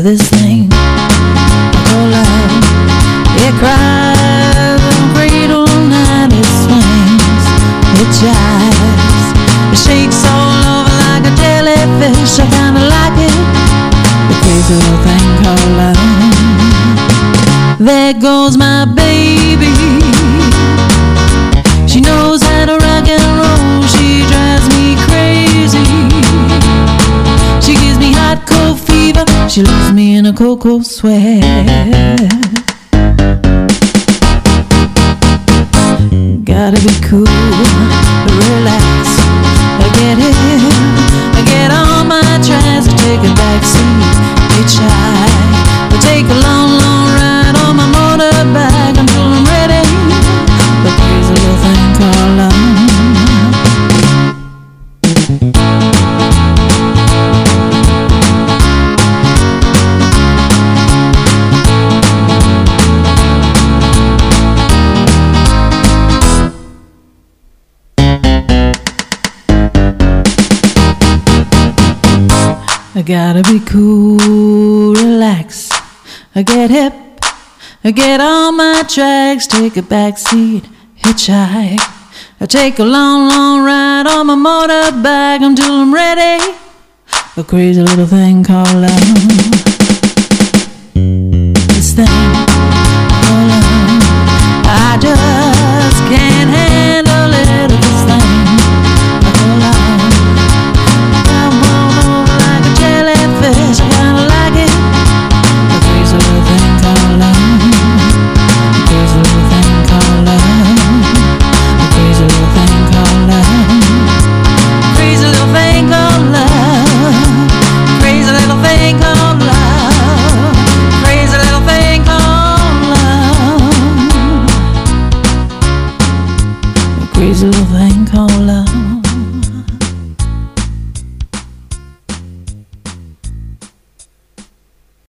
this thing called love. It cries and cradle night, it swings, it jives, it shakes all over like a jellyfish. I kinda like it, the crazy little thing called love. There goes my baby. She knows how to rock and roll. She drives me crazy. She gives me hot cold fever. She leaves me in a cocoa sweat. Gotta be cool, relax, get on my tracks, take a backseat, hitchhike, take a long, long ride on my motorbike until I'm ready. The crazy little thing called love. I gotta be cool, relax, get hip, get on my tracks, take a backseat, hitchhike, take a long, long ride on my motorbike until I'm ready. A crazy little thing called love. This thing called love, I just can't handle it. This thing called love, come on over like a jellyfish. I kinda like it. A crazy little thing called love. A crazy little thing called love. A crazy little thing called love. Crazy little thing called love. Crazy little thing called love. Crazy little thing called love. A crazy little thing called love.